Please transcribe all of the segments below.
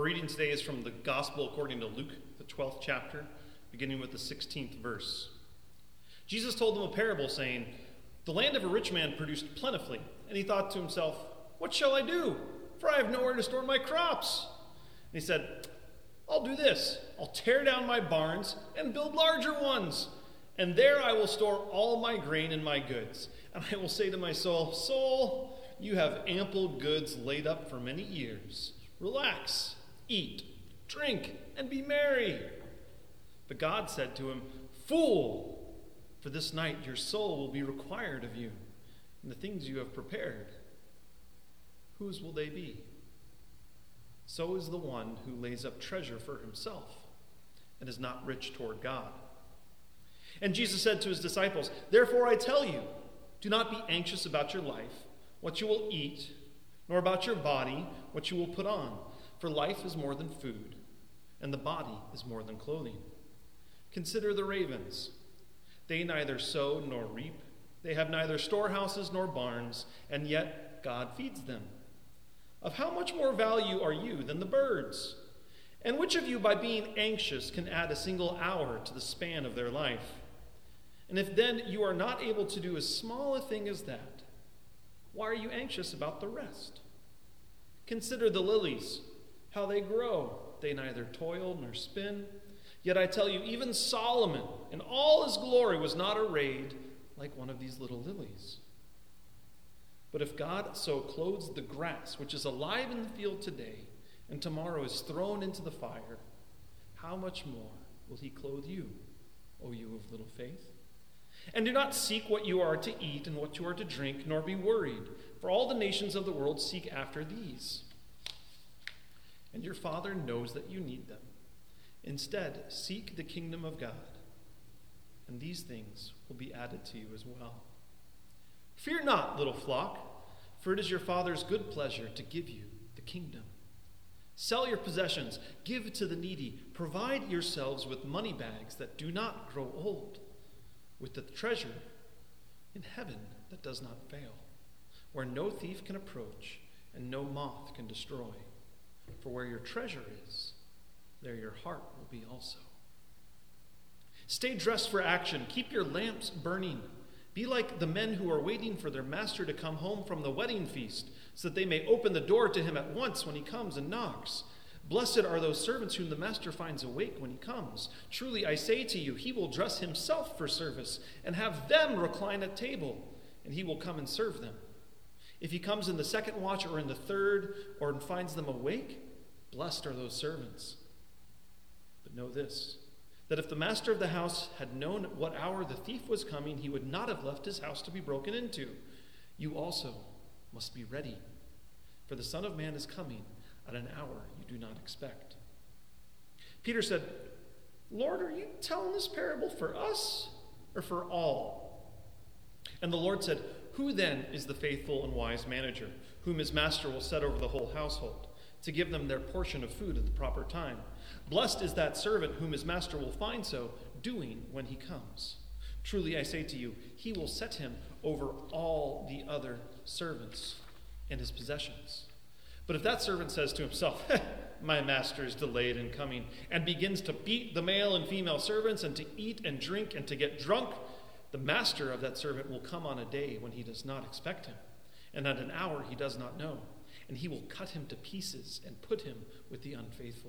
reading today is from the Gospel according to Luke, the 12th chapter, beginning with the 16th verse. Jesus told them a parable, saying, "The land of a rich man produced plentifully, and he thought to himself, 'What shall I do? For I have nowhere to store my crops.' And he said, 'I'll do this. I'll tear down my barns and build larger ones. And there I will store all my grain and my goods. And I will say to my soul, Soul, you have ample goods laid up for many years. Relax, eat, drink, and be merry.' But God said to him, 'Fool, for this night your soul will be required of you, and the things you have prepared, whose will they be? So is the one who lays up treasure for himself and is not rich toward God.' And Jesus said to his disciples, 'Therefore I tell you, do not be anxious about your life, what you will eat, nor about your body, what you will put on. For life is more than food, and the body is more than clothing. Consider the ravens. They neither sow nor reap. They have neither storehouses nor barns, and yet God feeds them. Of how much more value are you than the birds? And which of you, by being anxious, can add a single hour to the span of their life? And if then you are not able to do as small a thing as that, why are you anxious about the rest? Consider the lilies, how they grow. They neither toil nor spin. Yet I tell you, even Solomon in all his glory was not arrayed like one of these little lilies. But if God so clothes the grass, which is alive in the field today, and tomorrow is thrown into the fire, how much more will he clothe you, O you of little faith? And do not seek what you are to eat and what you are to drink, nor be worried, for all the nations of the world seek after these. And your Father knows that you need them. Instead, seek the kingdom of God, and these things will be added to you as well. Fear not, little flock, for it is your Father's good pleasure to give you the kingdom. Sell your possessions, give to the needy, provide yourselves with money bags that do not grow old, with the treasure in heaven that does not fail, where no thief can approach and no moth can destroy. For where your treasure is, there your heart will be also. Stay dressed for action. Keep your lamps burning. Be like the men who are waiting for their master to come home from the wedding feast, so that they may open the door to him at once when he comes and knocks. Blessed are those servants whom the master finds awake when he comes. Truly I say to you, he will dress himself for service and have them recline at table, and he will come and serve them. If he comes in the second watch or in the third, or finds them awake, blessed are those servants. But know this, that if the master of the house had known at what hour the thief was coming, he would not have left his house to be broken into. You also must be ready, for the Son of Man is coming at an hour you do not expect." Peter said, "Lord, are you telling this parable for us or for all?" And the Lord said, "Who then is the faithful and wise manager, whom his master will set over the whole household, to give them their portion of food at the proper time? Blessed is that servant whom his master will find so doing when he comes. Truly I say to you, he will set him over all the other servants and his possessions. But if that servant says to himself, 'My master is delayed in coming,' and begins to beat the male and female servants and to eat and drink and to get drunk, the master of that servant will come on a day when he does not expect him, and at an hour he does not know, and he will cut him to pieces and put him with the unfaithful.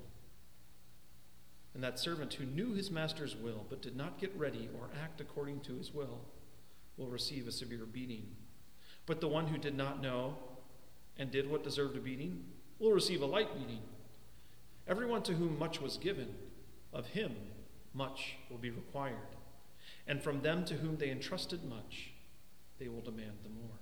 And that servant who knew his master's will but did not get ready or act according to his will receive a severe beating. But the one who did not know and did what deserved a beating will receive a light beating. Everyone to whom much was given, of him much will be required. And from them to whom they entrusted much, they will demand the more."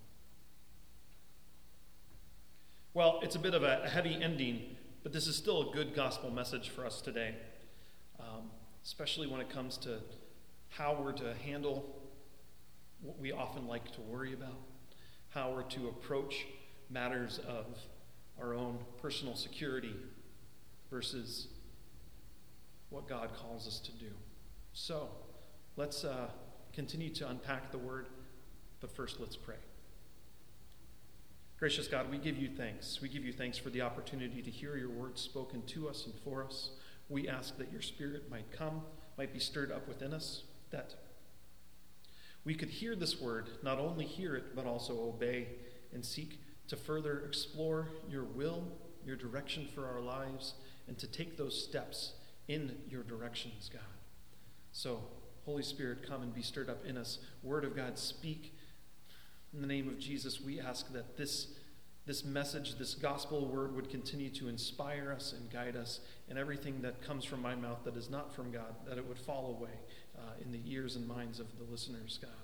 Well, it's a bit of a heavy ending, but this is still a good gospel message for us today, especially when it comes to how we're to handle what we often like to worry about, how we're to approach matters of our own personal security versus what God calls us to do. So, let's continue to unpack the word, but first let's pray. Gracious God, we give you thanks. We give you thanks for the opportunity to hear your words spoken to us and for us. We ask that your Spirit might come, might be stirred up within us, that we could hear this word, not only hear it, but also obey and seek to further explore your will, your direction for our lives, and to take those steps in your directions, God. So, Holy Spirit, come and be stirred up in us. Word of God, speak. In the name of Jesus, we ask that this message, this gospel word would continue to inspire us and guide us, and everything that comes from my mouth that is not from God, that it would fall away in the ears and minds of the listeners, God.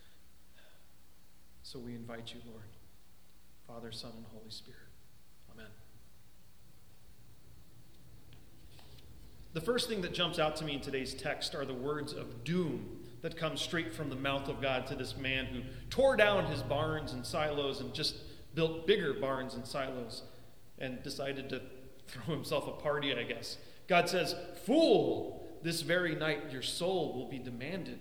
So we invite you, Lord, Father, Son, and Holy Spirit. Amen. The first thing that jumps out to me in today's text are the words of doom that come straight from the mouth of God to this man who tore down his barns and silos and just built bigger barns and silos and decided to throw himself a party, I guess. God says, "Fool, this very night your soul will be demanded."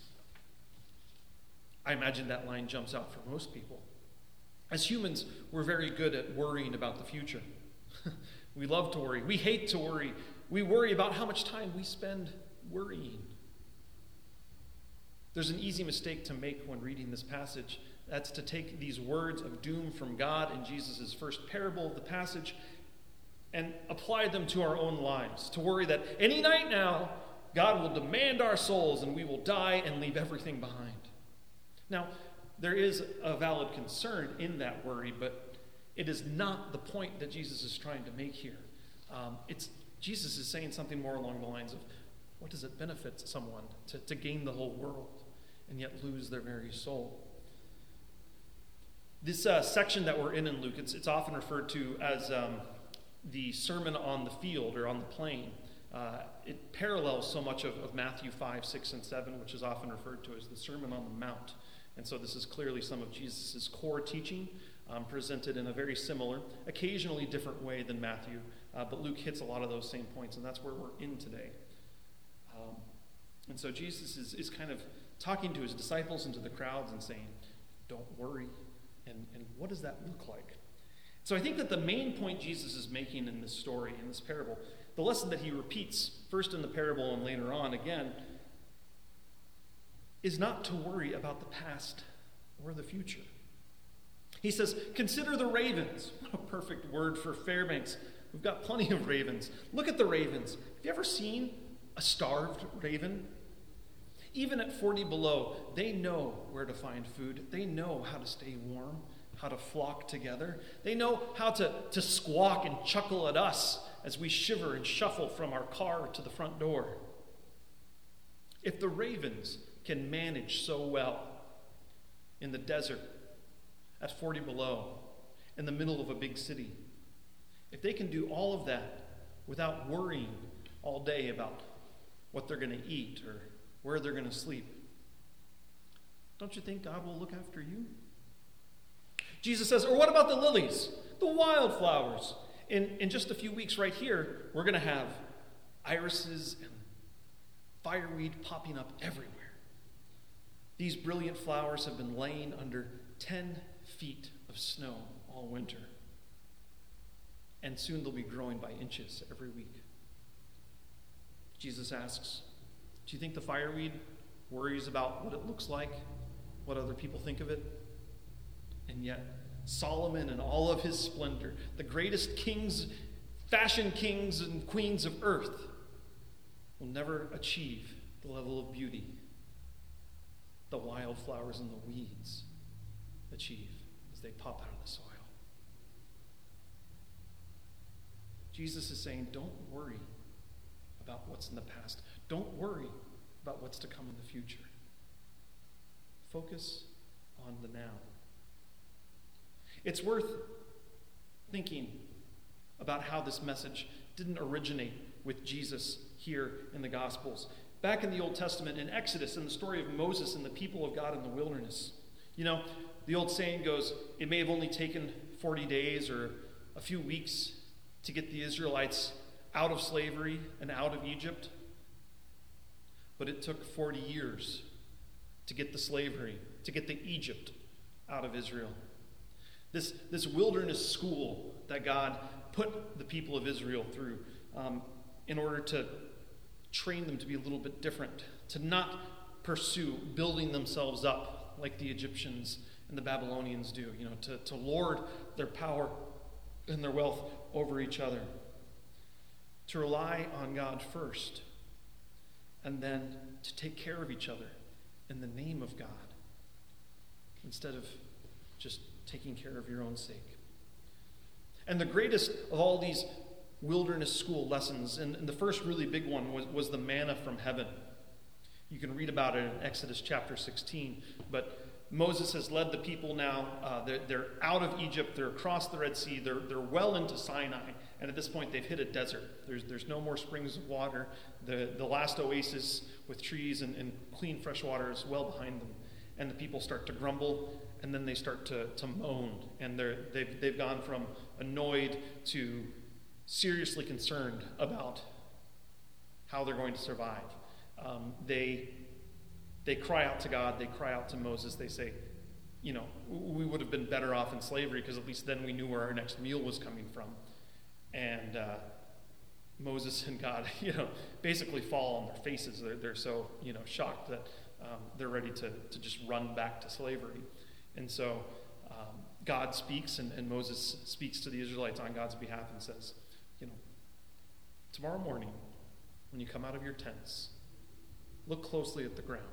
I imagine that line jumps out for most people. As humans, we're very good at worrying about the future. We love to worry. We hate to worry. We worry about how much time we spend worrying. There's an easy mistake to make when reading this passage. That's to take these words of doom from God in Jesus' first parable of the passage and apply them to our own lives. To worry that any night now, God will demand our souls and we will die and leave everything behind. Now, there is a valid concern in that worry, but it is not the point that Jesus is trying to make here. Jesus is saying something more along the lines of, what does it benefit someone to gain the whole world and yet lose their very soul? This section that we're in Luke, it's often referred to as the Sermon on the Field or on the Plain. It parallels so much of Matthew 5, 6, and 7, which is often referred to as the Sermon on the Mount. And so this is clearly some of Jesus' core teaching, presented in a very similar, occasionally different way than Matthew, but Luke hits a lot of those same points, and that's where we're in today. And so Jesus is kind of talking to his disciples and to the crowds and saying, don't worry. And what does that look like? So I think that the main point Jesus is making in this story, in this parable, the lesson that he repeats first in the parable and later on again, is not to worry about the past or the future. He says, consider the ravens. What a perfect word for Fairbanks. We've got plenty of ravens. Look at the ravens. Have you ever seen a starved raven? Even at 40 below, they know where to find food. They know how to stay warm, how to flock together. They know how to squawk and chuckle at us as we shiver and shuffle from our car to the front door. If the ravens can manage so well in the desert at 40 below, in the middle of a big city, if they can do all of that without worrying all day about what they're going to eat or where they're going to sleep, don't you think God will look after you? Jesus says, or what about the lilies, the wildflowers? In just a few weeks right here, we're going to have irises and fireweed popping up everywhere. These brilliant flowers have been laying under 10 feet of snow all winter. And soon they'll be growing by inches every week. Jesus asks, do you think the fireweed worries about what it looks like, what other people think of it? And yet, Solomon in all of his splendor, the greatest kings, fashion kings and queens of earth, will never achieve the level of beauty the wildflowers and the weeds achieve as they pop out of the soil. Jesus is saying, don't worry about what's in the past. Don't worry about what's to come in the future. Focus on the now. It's worth thinking about how this message didn't originate with Jesus here in the Gospels. Back in the Old Testament, in Exodus, in the story of Moses and the people of God in the wilderness, you know, the old saying goes, it may have only taken 40 days or a few weeks to get the Israelites out of slavery and out of Egypt, but it took 40 years to get the slavery, to get the Egypt out of Israel. This wilderness school that God put the people of Israel through in order to train them to be a little bit different, to not pursue building themselves up like the Egyptians and the Babylonians do, to lord their power and their wealth over each other, to rely on God first, and then to take care of each other in the name of God, instead of just taking care of your own sake. And the greatest of all these wilderness school lessons, and the first really big one was the manna from heaven. You can read about it in Exodus chapter 16, but Moses has led the people now. They're out of Egypt. They're across the Red Sea. They're well into Sinai. And at this point, they've hit a desert. There's no more springs of water. The last oasis with trees and clean fresh water is well behind them. And the people start to grumble, and then they start to moan. And they've gone from annoyed to seriously concerned about how they're going to survive. They cry out to God. They cry out to Moses. They say, we would have been better off in slavery because at least then we knew where our next meal was coming from. And Moses and God, basically fall on their faces. They're so, shocked that they're ready to just run back to slavery. And so God speaks, and Moses speaks to the Israelites on God's behalf and says, tomorrow morning, when you come out of your tents, look closely at the ground.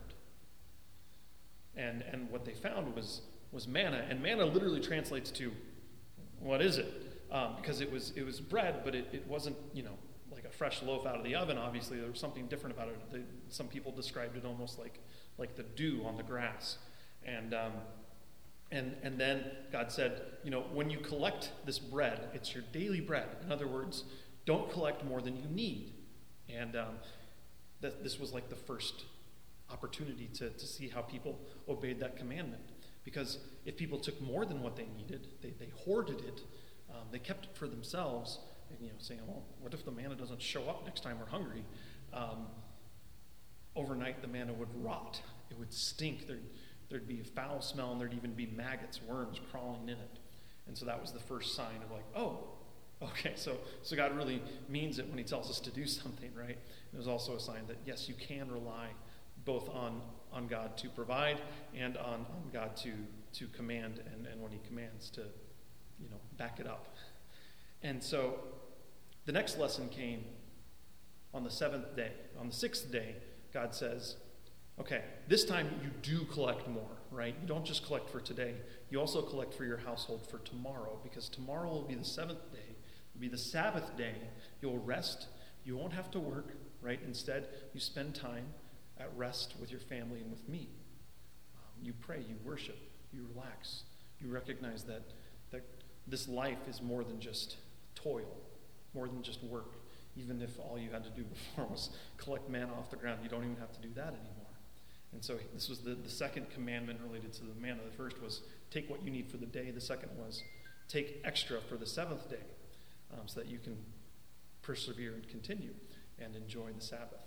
And what they found was manna, and manna literally translates to, what is it? Because it was bread, but it wasn't, like a fresh loaf out of the oven. Obviously, there was something different about it. Some people described it almost like the dew on the grass. And then God said, when you collect this bread, it's your daily bread. In other words, don't collect more than you need. And this was like the first opportunity to see how people obeyed that commandment. Because if people took more than what they needed, they hoarded it, they kept it for themselves, and saying, well, what if the manna doesn't show up next time we're hungry? Overnight the manna would rot. It would stink. There'd be a foul smell, and there'd even be maggots, worms crawling in it. And so that was the first sign of okay, so God really means it when he tells us to do something, right? It was also a sign that, yes, you can rely both on God to provide and on God to command, and when he commands to, back it up. And so the next lesson came on the seventh day. On the sixth day, God says, okay, this time you do collect more, right? You don't just collect for today. You also collect for your household for tomorrow, because tomorrow will be the seventh day. It will be the Sabbath day. You'll rest. You won't have to work, right? Instead, you spend time at rest with your family and with me. You pray, you worship, you relax. You recognize that this life is more than just toil, more than just work. Even if all you had to do before was collect manna off the ground, you don't even have to do that anymore. And so this was the second commandment related to the manna. The first was take what you need for the day. The second was take extra for the seventh day, so that you can persevere and continue and enjoy the Sabbath.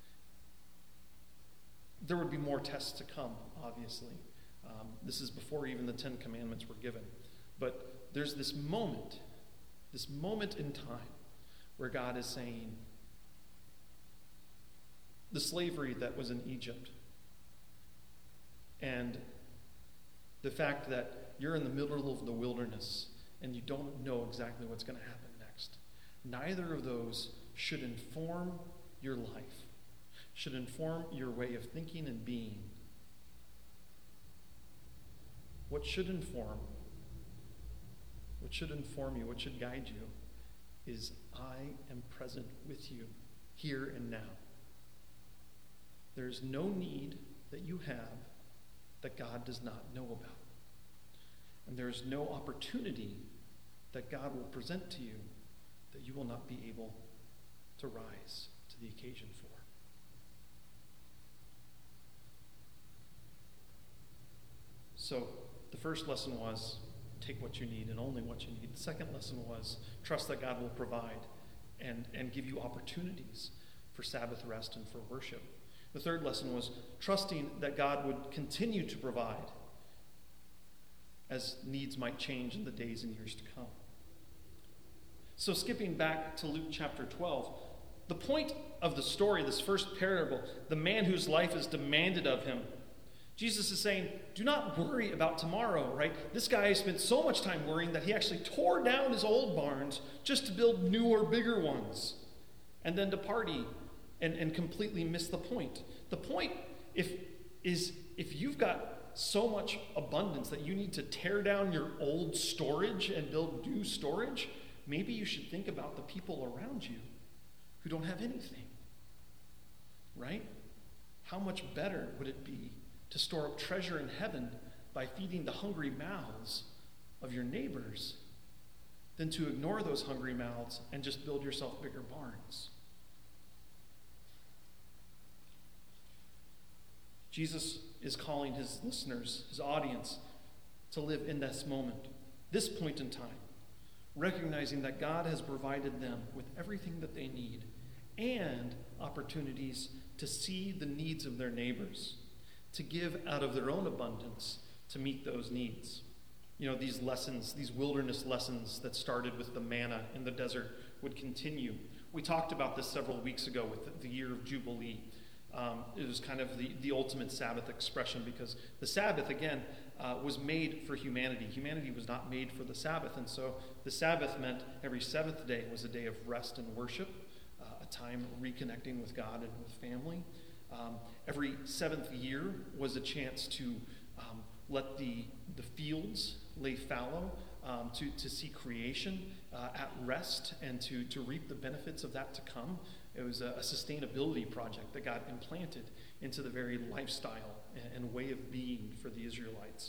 There would be more tests to come, obviously. This is before even the 10 Commandments were given. But there's this moment in time where God is saying, the slavery that was in Egypt, and the fact that you're in the middle of the wilderness and you don't know exactly what's going to happen next, neither of those should inform your life, should inform your way of thinking and being. What should inform you, what should guide you, is I am present with you here and now. There's no need that you have that God does not know about. And there's no opportunity that God will present to you that you will not be able to rise to the occasion for. So the first lesson was take what you need and only what you need. The second lesson was trust that God will provide and give you opportunities for Sabbath rest and for worship. The third lesson was trusting that God would continue to provide as needs might change in the days and years to come. So skipping back to Luke chapter 12, the point of the story, this first parable, the man whose life is demanded of him, Jesus is saying, do not worry about tomorrow, right? This guy spent so much time worrying that he actually tore down his old barns just to build newer, bigger ones, and then to party and completely miss the point. The point is if you've got so much abundance that you need to tear down your old storage and build new storage, maybe you should think about the people around you who don't have anything, right? How much better would it be to store up treasure in heaven by feeding the hungry mouths of your neighbors than to ignore those hungry mouths and just build yourself bigger barns? Jesus is calling his listeners, his audience, to live in this moment, this point in time, recognizing that God has provided them with everything that they need and opportunities to see the needs of their neighbors, to give out of their own abundance to meet those needs. You know, these lessons, these wilderness lessons that started with the manna in the desert would continue. We talked about this several weeks ago with the year of Jubilee. It was kind of the ultimate Sabbath expression because the Sabbath, again, was made for humanity. Humanity was not made for the Sabbath. And so the Sabbath meant every seventh day was a day of rest and worship, a time reconnecting with God and with family. Every seventh year was a chance to let the fields lay fallow, to see creation at rest and to reap the benefits of that to come. It was a sustainability project that God implanted into the very lifestyle and way of being for the Israelites.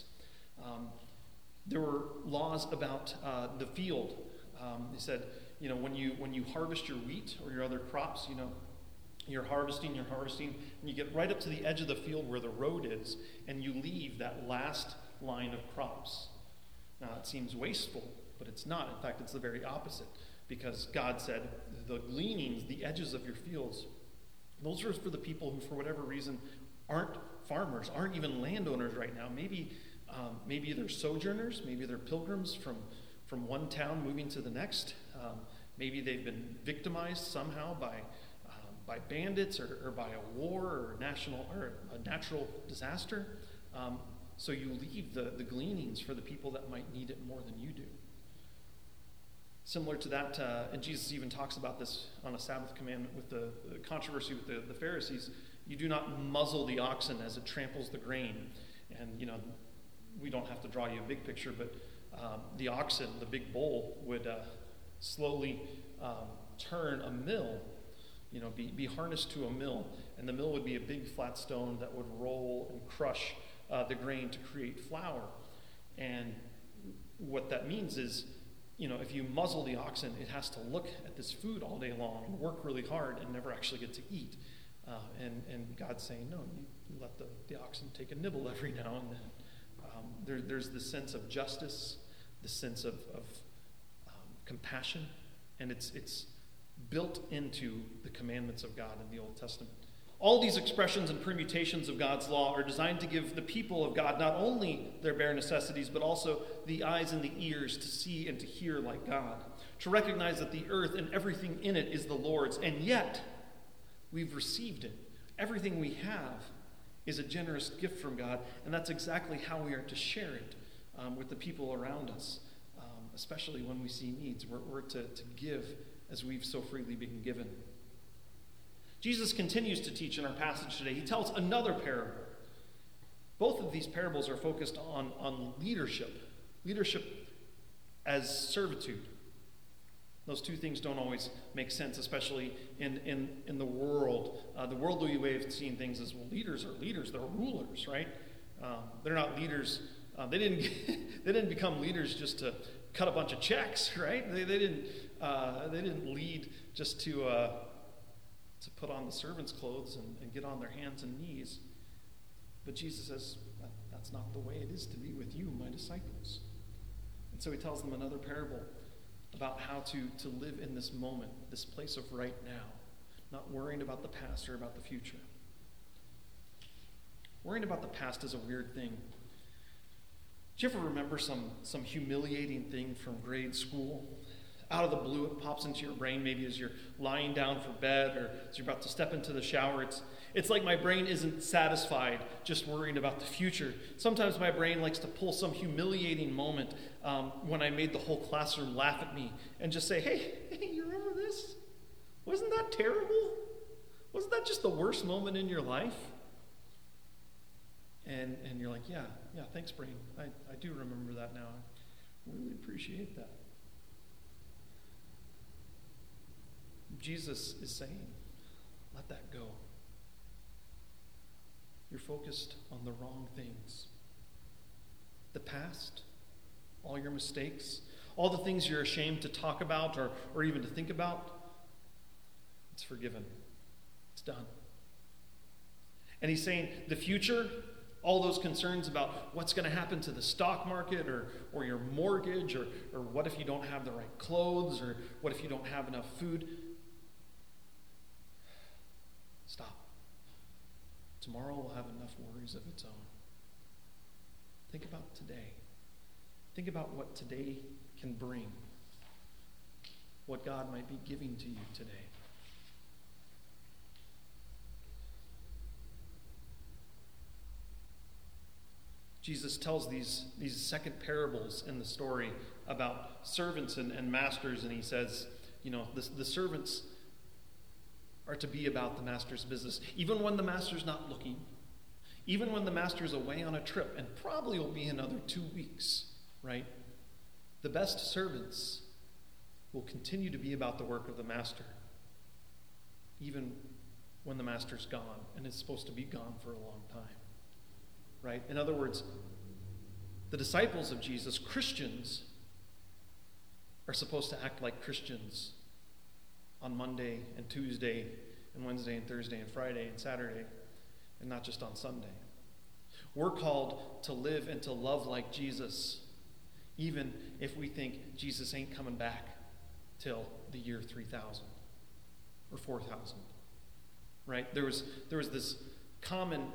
There were laws about the field. They said, you know, when you harvest your wheat or your other crops, you know, you're harvesting, and you get right up to the edge of the field where the road is, and you leave that last line of crops. Now, it seems wasteful, but it's not. In fact, it's the very opposite, because God said, the gleanings, the edges of your fields, those are for the people who, for whatever reason, aren't farmers, aren't even landowners right now. Maybe they're sojourners, maybe they're pilgrims from one town moving to the next. Maybe they've been victimized somehow by bandits or by a war or a natural disaster. So you leave the gleanings for the people that might need it more than you do. Similar to that, and Jesus even talks about this on a Sabbath commandment with the controversy with the Pharisees. You do not muzzle the oxen as it tramples the grain. And, you know, we don't have to draw you a big picture, but the oxen, the big bull, would slowly turn a mill, you know, be harnessed to a mill. And the mill would be a big flat stone that would roll and crush the grain to create flour. And what that means is, you know, if you muzzle the oxen, it has to look at this food all day long and work really hard and never actually get to eat. And God's saying, no, you let the oxen take a nibble every now and then. There's this sense of justice, this sense of compassion, and it's built into the commandments of God in the Old Testament. All these expressions and permutations of God's law are designed to give the people of God not only their bare necessities, but also the eyes and the ears to see and to hear like God, to recognize that the earth and everything in it is the Lord's, and yet we've received it. Everything we have is a generous gift from God, and that's exactly how we are to share it with the people around us, especially when we see needs. We're to give as we've so freely been given. Jesus continues to teach in our passage today. He tells another parable. Both of these parables are focused on leadership as servitude. Those two things don't always make sense, especially in the world. The worldly way of seeing things is, well, leaders are leaders. They're rulers, right? They're not leaders. They didn't become leaders just to cut a bunch of checks, right? They didn't lead just to put on the servant's clothes and get on their hands and knees. But Jesus says, that's not the way it is to be with you, my disciples. And so he tells them another parable about how to live in this moment, this place of right now, not worrying about the past or about the future. Worrying about the past is a weird thing. Do you ever remember some humiliating thing from grade school? Out of the blue, it pops into your brain, maybe as you're lying down for bed or as you're about to step into the shower. It's like my brain isn't satisfied just worrying about the future. Sometimes my brain likes to pull some humiliating moment when I made the whole classroom laugh at me and just say, hey, you remember this? Wasn't that terrible? Wasn't that just the worst moment in your life? And you're like, yeah, thanks, brain. I do remember that now. I really appreciate that. Jesus is saying, let that go. You're focused on the wrong things. The past, all your mistakes, all the things you're ashamed to talk about or even to think about, it's forgiven. It's done. And he's saying the future, all those concerns about what's going to happen to the stock market or your mortgage or what if you don't have the right clothes or what if you don't have enough food. Stop. Tomorrow will have enough worries of its own. Think about today. Think about what today can bring. What God might be giving to you today. Jesus tells these second parables in the story about servants and masters, and he says, the servants are to be about the master's business, even when the master's not looking, even when the master's away on a trip, and probably will be another 2 weeks, right? The best servants will continue to be about the work of the master, even when the master's gone, and is supposed to be gone for a long time. Right? In other words, the disciples of Jesus, Christians, are supposed to act like Christians on Monday and Tuesday and Wednesday and Thursday and Friday and Saturday, and not just on Sunday. We're called to live and to love like Jesus, even if we think Jesus ain't coming back till the year 3000 or 4000. Right? There was this common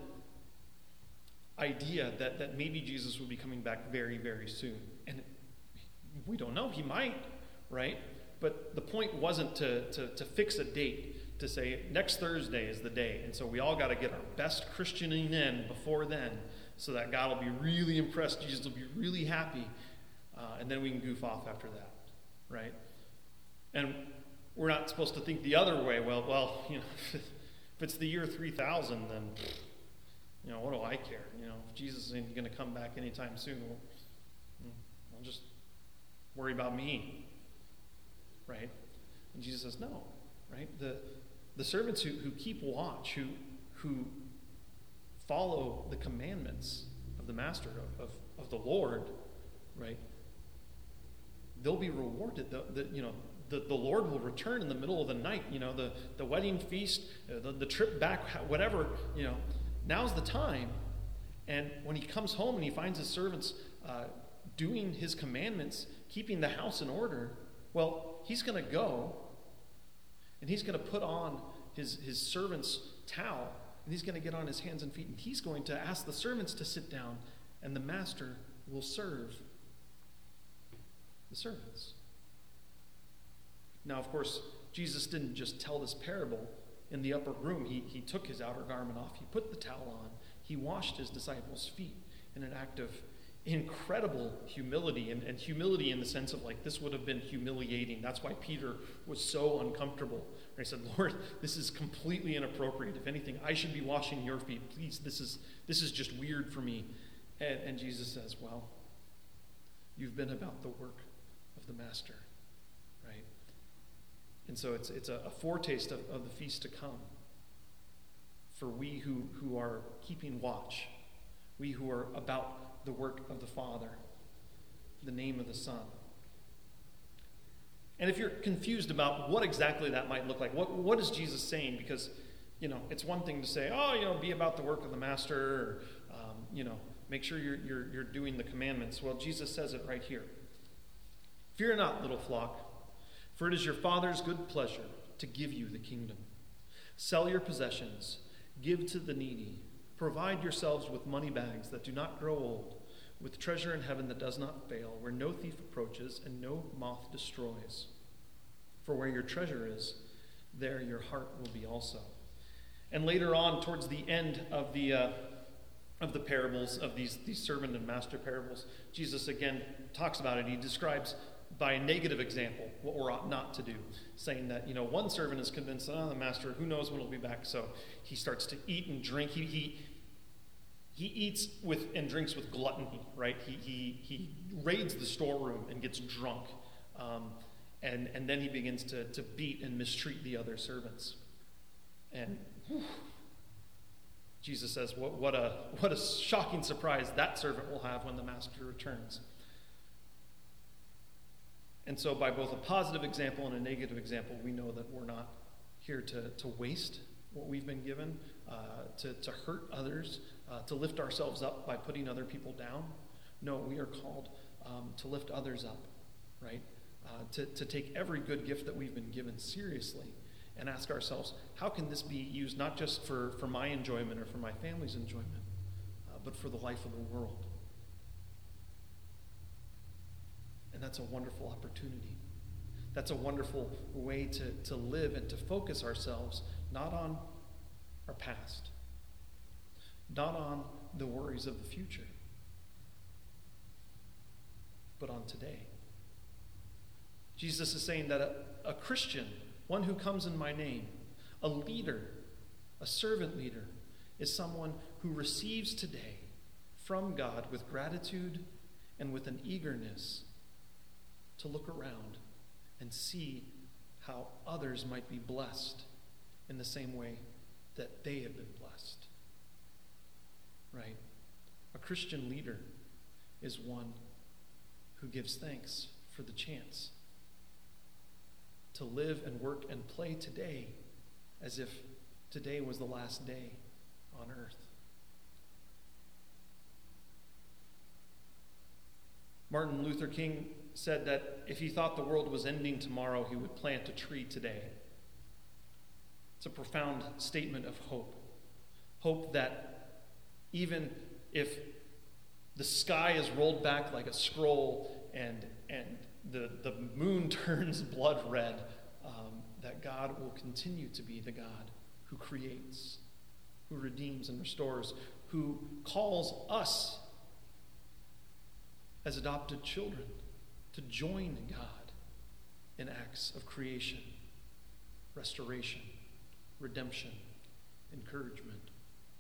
idea that maybe Jesus would be coming back very, very soon. And we don't know. He might, right? But the point wasn't to fix a date, to say next Thursday is the day. And so we all got to get our best Christianing in before then so that God will be really impressed. Jesus will be really happy. And then we can goof off after that, right? And we're not supposed to think the other way. Well, if it's the year 3000, then what do I care? If Jesus ain't going to come back anytime soon, I'll just worry about me, right? And Jesus says, no, right? The servants who keep watch, who follow the commandments of the master, of the Lord, right? They'll be rewarded. The Lord will return in the middle of the night, the wedding feast, the trip back, whatever, now's the time. And when he comes home and he finds his servants doing his commandments, keeping the house in order, well, he's going to go and he's going to put on his servant's towel and he's going to get on his hands and feet and he's going to ask the servants to sit down and the master will serve the servants. Now, of course, Jesus didn't just tell this parable in the upper room. He took his outer garment off. He put the towel on. He washed his disciples' feet in an act of incredible humility, and humility in the sense of this would have been humiliating. That's why Peter was so uncomfortable. He said, Lord, this is completely inappropriate. If anything, I should be washing your feet. Please, this is just weird for me. And Jesus says, well, you've been about the work of the master, right? And so it's a foretaste of the feast to come. For we who are keeping watch, we who are about the work of the Father, the name of the Son. And if you're confused about what exactly that might look like, what is Jesus saying? Because, it's one thing to say, be about the work of the Master, or, make sure you're doing the commandments. Well, Jesus says it right here. Fear not, little flock, for it is your Father's good pleasure to give you the kingdom. Sell your possessions, give to the needy, provide yourselves with money bags that do not grow old, with treasure in heaven that does not fail, where no thief approaches and no moth destroys. For where your treasure is, there your heart will be also. And later on, towards the end of the parables, of these servant and master parables, Jesus again talks about it. He describes by a negative example what we ought not to do, saying that, one servant is convinced, the master, who knows when he'll be back, so he starts to eat and drink. He eats with and drinks with gluttony, right? He raids the storeroom and gets drunk, and then he begins to beat and mistreat the other servants. And Jesus says, what a shocking surprise that servant will have when the master returns. And so by both a positive example and a negative example, we know that we're not here to waste what we've been given, to hurt others, to lift ourselves up by putting other people down. No, we are called to lift others up, right? To take every good gift that we've been given seriously and ask ourselves, how can this be used not just for my enjoyment or for my family's enjoyment, but for the life of the world? And that's a wonderful opportunity. That's a wonderful way to live and to focus ourselves not on our past, not on the worries of the future, but on today. Jesus is saying that a Christian, one who comes in my name, a leader, a servant leader, is someone who receives today from God with gratitude and with an eagerness to look around and see how others might be blessed in the same way that they have been blessed. Right? A Christian leader is one who gives thanks for the chance to live and work and play today as if today was the last day on earth. Martin Luther King said that if he thought the world was ending tomorrow, he would plant a tree today. It's a profound statement of hope. Hope that even if the sky is rolled back like a scroll and the moon turns blood red, that God will continue to be the God who creates, who redeems and restores, who calls us as adopted children to join God in acts of creation, restoration, redemption, encouragement.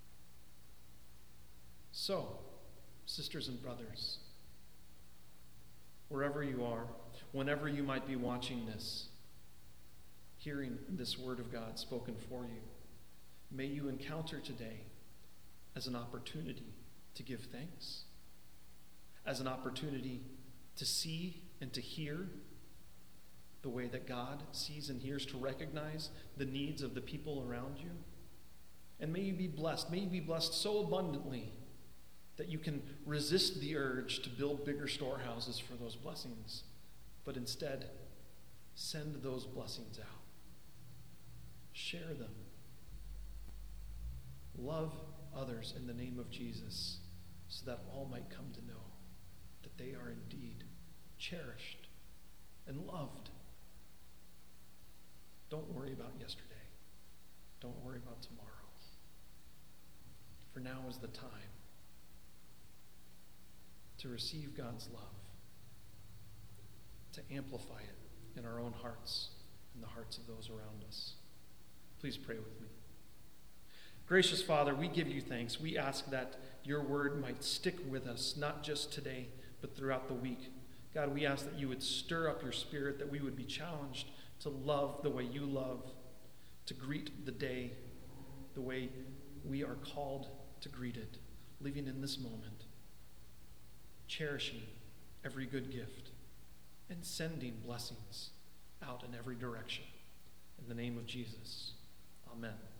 So, sisters and brothers, wherever you are, whenever you might be watching this, hearing this word of God spoken for you, may you encounter today as an opportunity to give thanks, as an opportunity to see and to hear the way that God sees and hears, to recognize the needs of the people around you. And may you be blessed. May you be blessed so abundantly that you can resist the urge to build bigger storehouses for those blessings, but instead send those blessings out. Share them. Love others in the name of Jesus so that all might come to know that they are indeed cherished and loved. Don't worry about yesterday. Don't worry about tomorrow. For now is the time to receive God's love, to amplify it in our own hearts and the hearts of those around us. Please pray with me. Gracious Father, we give you thanks. We ask that your word might stick with us, not just today, but throughout the week. God, we ask that you would stir up your spirit, that we would be challenged to love the way you love, to greet the day the way we are called to greet it, living in this moment, cherishing every good gift, and sending blessings out in every direction. In the name of Jesus, amen.